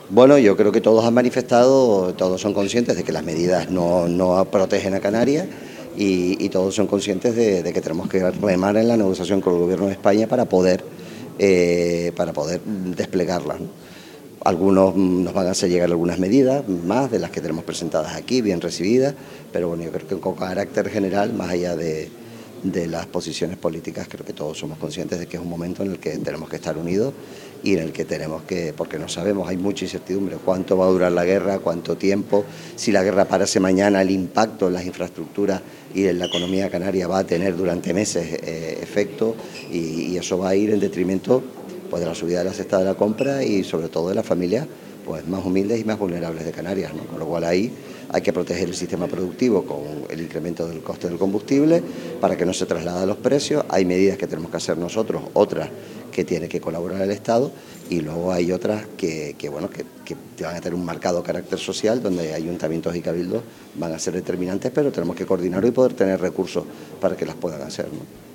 Bueno, yo creo que todos han manifestado, todos son conscientes de que las medidas no protegen a Canarias y todos son conscientes de que tenemos que remar en la negociación con el Gobierno de España para poder desplegarlas, ¿no? Algunos nos van a hacer llegar algunas medidas más de las que tenemos presentadas aquí, bien recibidas, pero bueno, yo creo que con carácter general, más allá de las posiciones políticas, creo que todos somos conscientes de que es un momento en el que tenemos que estar unidos y en el que tenemos que, porque no sabemos, hay mucha incertidumbre, cuánto va a durar la guerra, cuánto tiempo, si la guerra parase mañana, el impacto en las infraestructuras y en la economía canaria va a tener durante meses efecto y eso va a ir en detrimento pues de la subida de la cesta de la compra y sobre todo de las familias pues más humildes y más vulnerables de Canarias, ¿no? Con lo cual ahí hay que proteger el sistema productivo con el incremento del coste del combustible para que no se traslade a los precios. Hay medidas que tenemos que hacer nosotros, otras que tiene que colaborar el Estado y luego hay otras que van a tener un marcado carácter social donde ayuntamientos y cabildos van a ser determinantes, pero tenemos que coordinar y poder tener recursos para que las puedan hacer, ¿no?